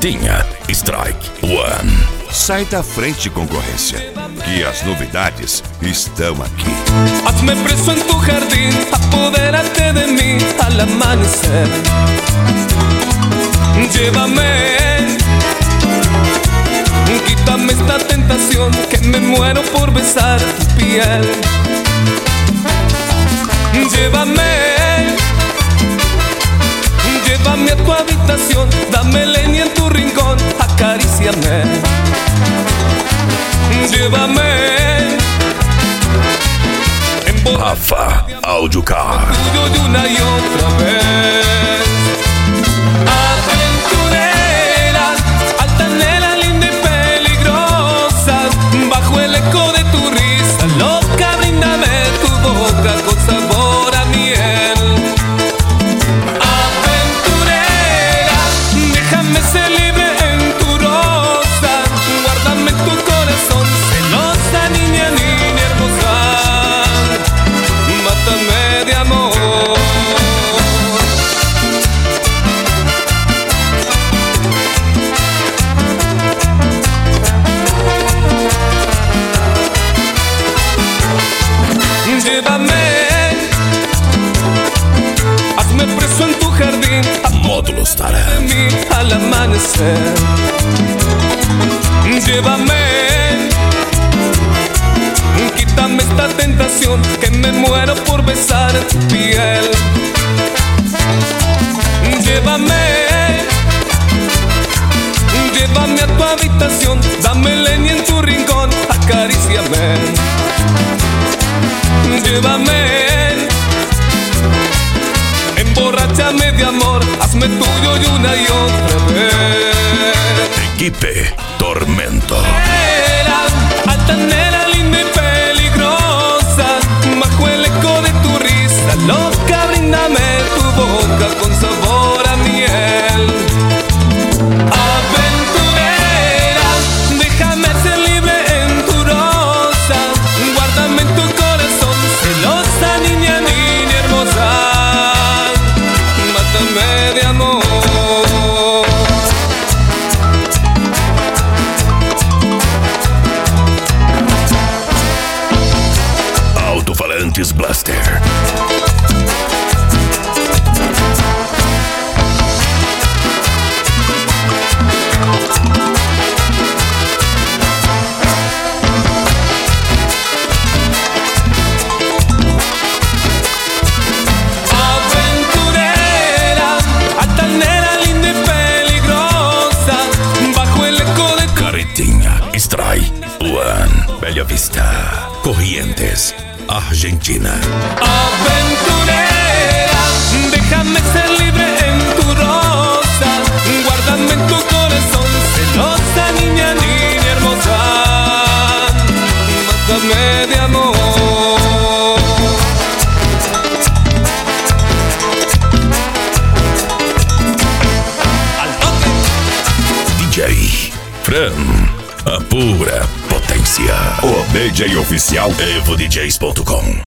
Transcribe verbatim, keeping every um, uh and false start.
Carretinha Strike One. Sai da frente, concorrência, que as novidades estão aqui. Hazme preso en tu jardín, apodérate de mí al amanecer. Llévame, quítame esta tentación, que me muero por besar tu piel. Llévame, llévame a tu habitación, dame leña en tu rincón, acaríciame. Llévame, Rafa Audiocar. tuyo de una y otra vez. Aventurera, altanera, linda y peligrosa, bajo el eco de tu risa loca, bríndame tu boca con sabor a miel. Aventurera, déjame ser libre en tu rosa, guárdame en tu corazón, celosa niña, niña hermosa, mátame de amor. Llévame, hazme preso en tu jardín, Módulo Star. de mí al amanecer. Llévame, quítame esta tentación, que me muero por besar tu piel. Llévame, llévame a tu habitación, dame leña en tu rincón, acaríciame. Llévame, emborráchame de amor, hazme tuyo y una y otra vez. Equipe Tormento. Era altanera, linda y peligrosa, bajo el eco de tu risa loca, bríndame tu boca con sabor a miel. Aventurera, déjame ser libre en tu rosa, guárdame en tu corazón, celosa niña, niña hermosa, mátame de amor. Alto-falantes Blaster. Aventurera, altanera, linda y peligrosa, bajo el eco de tu Carretinha Strike One. Bella Vista, Corrientes, Argentina. aventurera, déjame ser libre en tu rosa, guárdame en tu corazón, celosa niña, niña hermosa, mátame de amor. Al toque. D J Fran, a pura potência. O D J oficial evo d js ponto com.